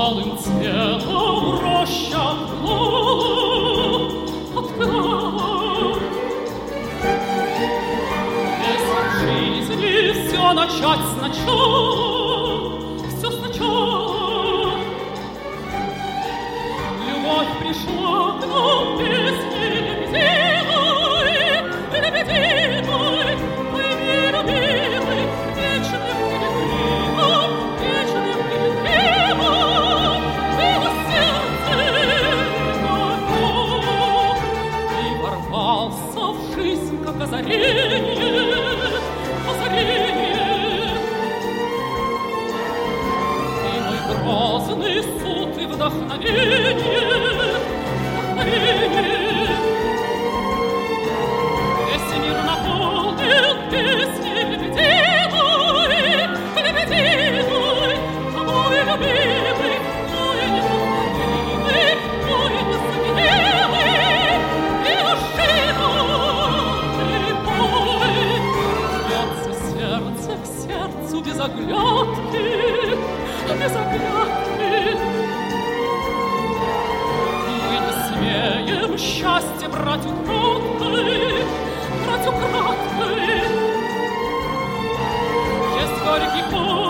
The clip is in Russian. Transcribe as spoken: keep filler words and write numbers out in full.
алым цветом роща открыла, открыла. Если в жизни все начать сначала, все сначала, любовь пришла к нам песни лебединой, лебединой, пойми, любимый, вечным пилигримом, вечным пилигримом, было сердце готов. И ворвался в жизнь, как озарение, озарение. И мой грозный суд и вдохновение, вдохновение. Весь мир наполнен песней лебединой, лебединой, мой любимый, мой неповторимый, мой незаменимый, неожиданный бой. Бьется сердце к сердцу без оглядки, без оглядки. Мы не смеем счастье брать украдкой, брать украдкой. Есть горький путь,